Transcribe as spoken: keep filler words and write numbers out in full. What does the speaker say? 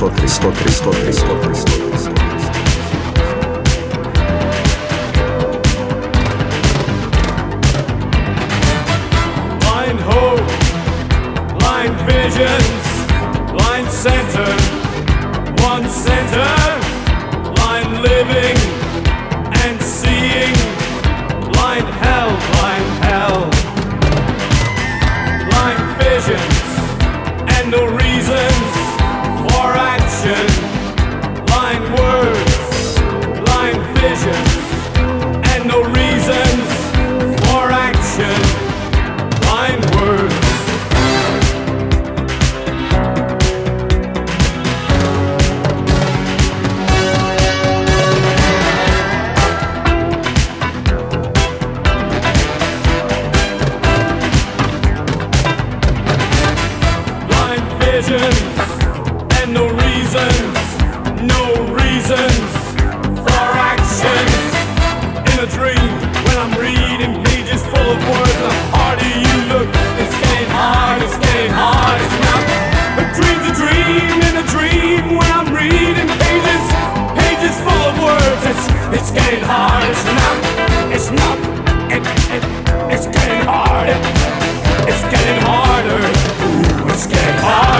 Аристотель, Аристотель, Аристотель, Аристотель, Аристотель. Blind hope, blind visions, blind center, one center, blind living and seeing, blind hell, blind hell, blind visions and no reasons for action, blind words, blind visions and no reasons for action, blind words. Visions and no reasons, no reasons for actions. In a dream, when I'm reading pages full of words, the harder you look, it's getting hard, it's getting hard, it's not. A dream's a dream, in a dream, when I'm reading pages, pages full of words, it's it's getting hard, it's not, it's not, it, it, it's getting hard, it, it's getting harder, ooh, it's getting hard.